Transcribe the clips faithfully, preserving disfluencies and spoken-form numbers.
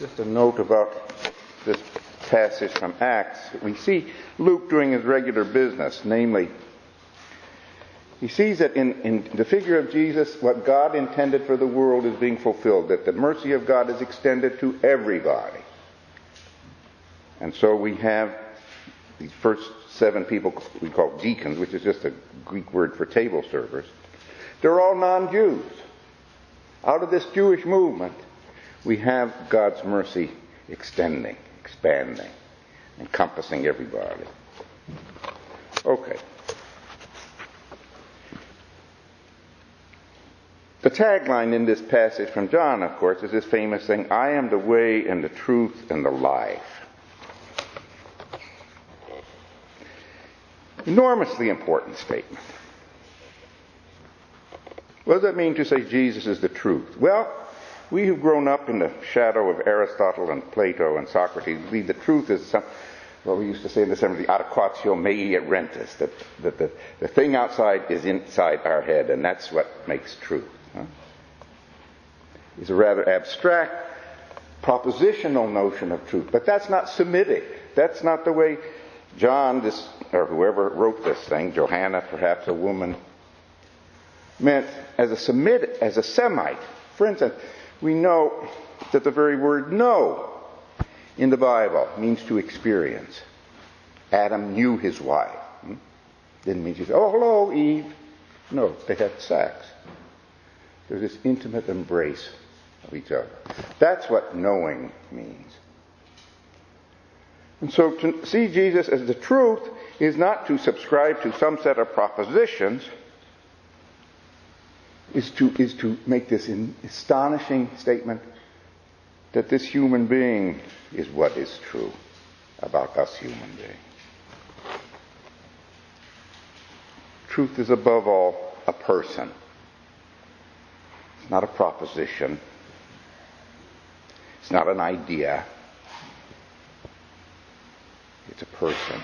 Just a note about this passage from Acts. We see Luke doing his regular business, namely, he sees that in, in the figure of Jesus, what God intended for the world is being fulfilled, that the mercy of God is extended to everybody. And so we have these first seven people we call deacons, which is just a Greek word for table servers. They're all non-Jews. Out of this Jewish movement, we have God's mercy extending, expanding, encompassing everybody. Okay. The tagline in this passage from John, of course, is this famous thing, I am the way and the truth and the life. Enormously important statement. What does that mean to say Jesus is the truth? Well, we who've grown up in the shadow of Aristotle and Plato and Socrates believe the truth is some, well, we used to say in the seventies, adequatio mei et rentis, that, that the, the thing outside is inside our head, and that's what makes truth. Huh? It's a rather abstract, propositional notion of truth, but that's not Semitic. That's not the way John, this or whoever wrote this thing, Johanna, perhaps a woman, meant as a Semitic, as a Semite. For instance, we know that the very word know in the Bible means to experience. Adam knew his wife. Hmm? Didn't mean she said, oh, hello, Eve. No, they had sex. There's this intimate embrace of each other. That's what knowing means. And so to see Jesus as the truth is not to subscribe to some set of propositions, is to, is to make this astonishing statement that this human being is what is true about us human beings. Truth is above all a person. It's not a proposition. It's not an idea. It's a person.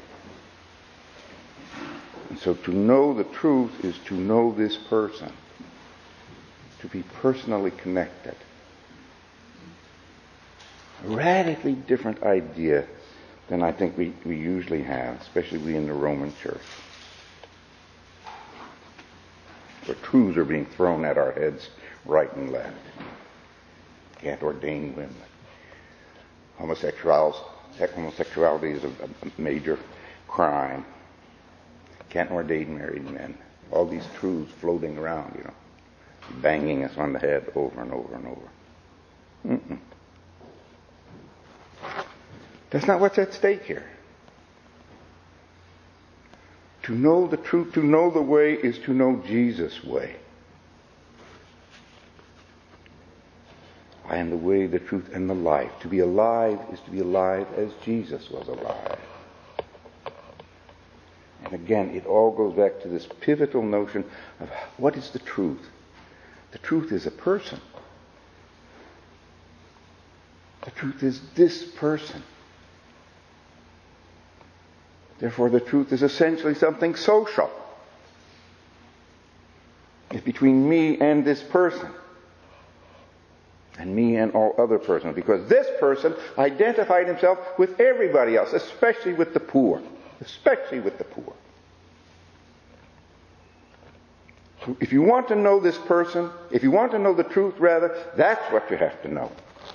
And so to know the truth is to know this person. To be personally connected. A radically different idea than I think we, we usually have, especially we in the Roman Church. Where truths are being thrown at our heads right and left. Can't ordain women. Homosexuals, homosexuality is a, a major crime. Can't ordain married men. All these truths floating around, you know. Banging us on the head over and over and over. Mm-mm. That's not what's at stake here. To know the truth, to know the way, is to know Jesus' way. I am the way, the truth, and the life. To be alive is to be alive as Jesus was alive. And again, it all goes back to this pivotal notion of what is the truth? The truth is a person. The truth is this person. Therefore, the truth is essentially something social. It's between me and this person. And me and all other persons. Because this person identified himself with everybody else, especially with the poor. Especially with the poor. So if you want to know this person, if you want to know the truth rather, that's what you have to know.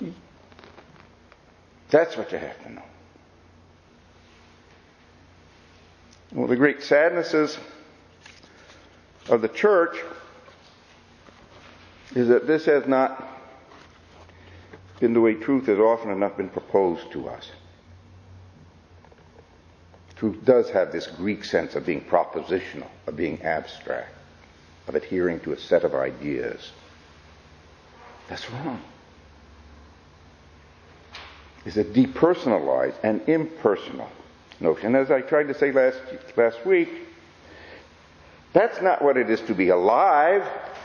That's what you have to know. One of the great sadnesses of the church is that this has not been the way truth has often enough been proposed to us. Truth does have this Greek sense of being propositional, of being abstract, of adhering to a set of ideas. That's wrong. It's a depersonalized and impersonal notion. As I tried to say last last week, that's not what it is to be alive.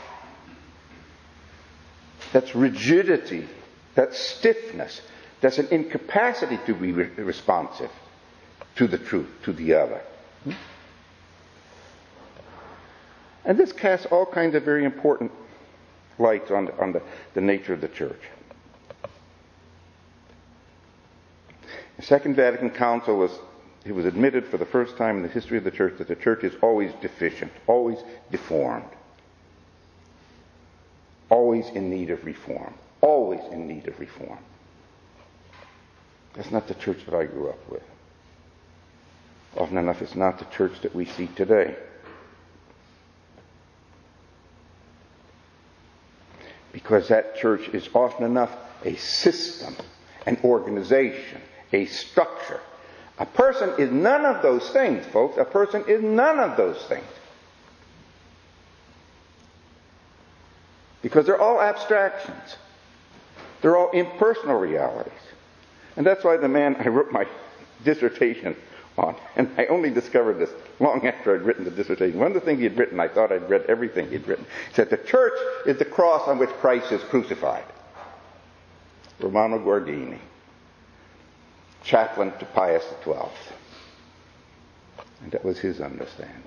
That's rigidity. That's stiffness. That's an incapacity to be re- responsive to the truth, to the other. And this casts all kinds of very important lights on, on the, the nature of the church. The Second Vatican Council was, it was admitted for the first time in the history of the church that the church is always deficient, always deformed, always in need of reform, always in need of reform. That's not the church that I grew up with. Often enough, it's not the church that we see today. Because that church is often enough a system, an organization, a structure. A person is none of those things, folks. A person is none of those things. Because they're all abstractions. They're all impersonal realities. And that's why the man I wrote my dissertation on, and I only discovered this long after I'd written the dissertation. One of the things he'd written, I thought I'd read everything he'd written, he said the church is the cross on which Christ is crucified. Romano Guardini, chaplain to Pius the twelfth. And that was his understanding.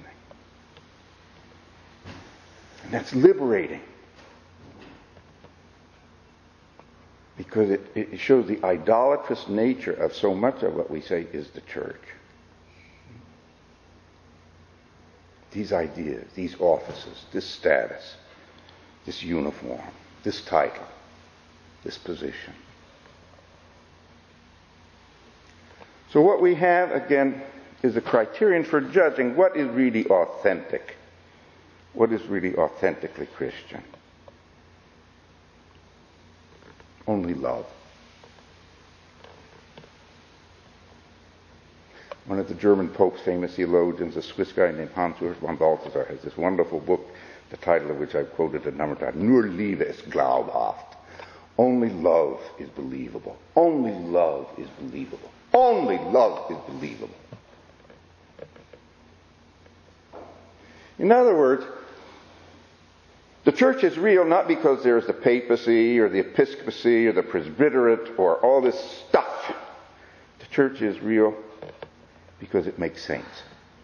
And that's liberating. Because it, it shows the idolatrous nature of so much of what we say is the church. These ideas, these offices, this status, this uniform, this title, this position. So what we have, again, is a criterion for judging what is really authentic. What is really authentically Christian? Only love. One of the German popes, famous theologians, a Swiss guy named Hans-Urs von Balthasar, has this wonderful book, the title of which I've quoted a number of times, Nur Liebe ist glaubhaft. Only love is believable. Only love is believable. Only love is believable. In other words, the church is real not because there's the papacy or the episcopacy or the presbyterate or all this stuff. The church is real because it makes saints.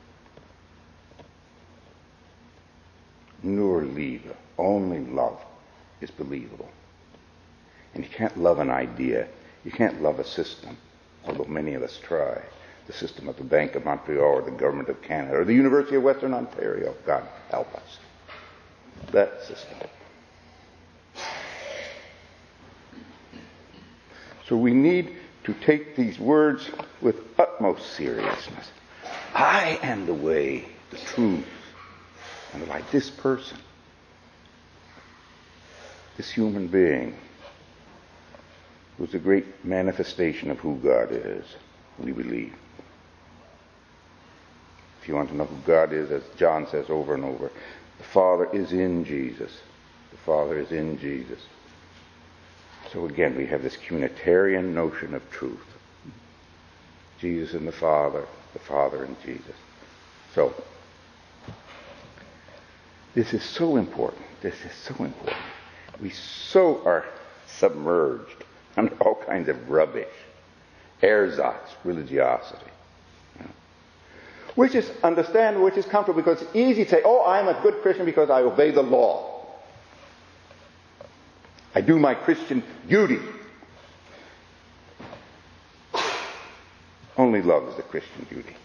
Nur Liebe, only love is believable. And you can't love an idea. You can't love a system, although many of us try. The system of the Bank of Montreal or the government of Canada or the University of Western Ontario. God help us. That system. So we need to take these words with utmost seriousness. I am the way, the truth, and the life. This person, this human being, was a great manifestation of who God is, we believe. If you want to know who God is, as John says over and over, the Father is in Jesus. The Father is in Jesus. So again, we have this Unitarian notion of truth. Jesus and the Father, the Father and Jesus. So, this is so important. This is so important. We so are submerged under all kinds of rubbish. Ersatz, religiosity. You know, which is understandable, which is comfortable, because it's easy to say, oh, I'm a good Christian because I obey the law. I do my Christian duty. Only love is the Christian duty.